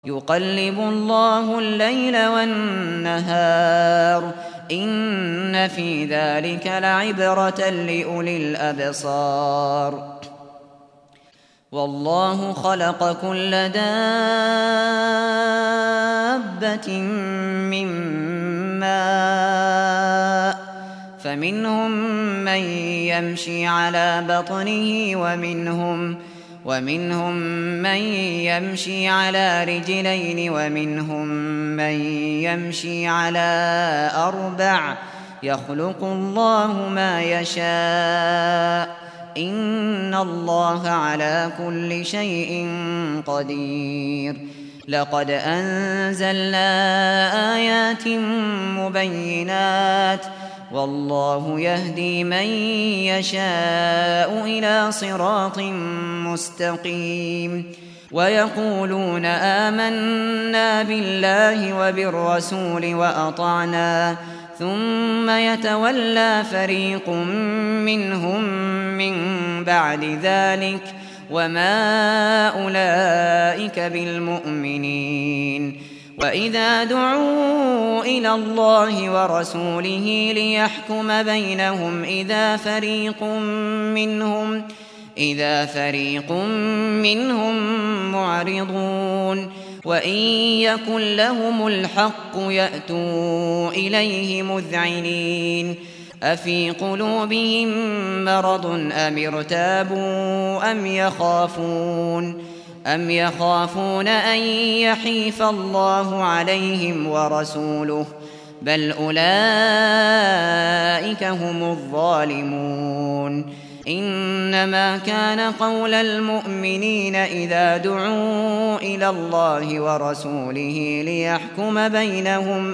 يقلب الله الليل والنهار إن في ذلك لعبرة لأولي الأبصار والله خلق كل دابة من ماء فمنهم من يمشي على بطنه ومنهم من يمشي على رجلين ومنهم من يمشي على أربع يخلق الله ما يشاء إن الله على كل شيء قدير لقد أنزلنا آيات مبينات والله يهدي من يشاء إلى صراط مستقيم ويقولون آمنا بالله وبالرسول وأطعنا ثم يتولى فريق منهم من بعد ذلك وما أولئك بالمؤمنين وإذا دعوا إلى الله ورسوله ليحكم بينهم إذا فريق منهم معرضون وإن يكن لهم الحق يأتوا إليه مذعنين أفي قلوبهم مرض أم ارتابوا أم يخافون أن يحيف الله عليهم ورسوله بل أولئك هم الظالمون إنما كان قول المؤمنين إذا دعوا إلى الله ورسوله ليحكم بينهم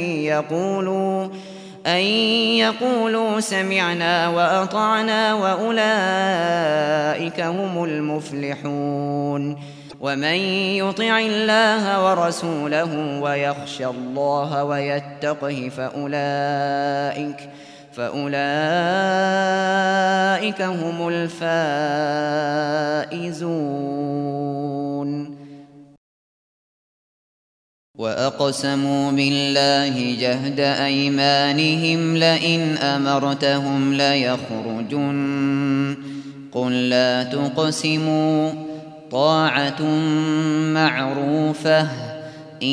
أن يقولوا سمعنا وأطعنا وأولئك هم المفلحون ومن يطع الله ورسوله ويخشى الله ويتقه فأولئك هم الفائزون وأقسموا بالله جهد أيمانهم لئن أمرتهم ليخرجن قل لا تقسموا طاعة معروفة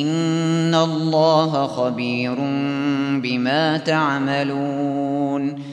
إن الله خبير بما تعملون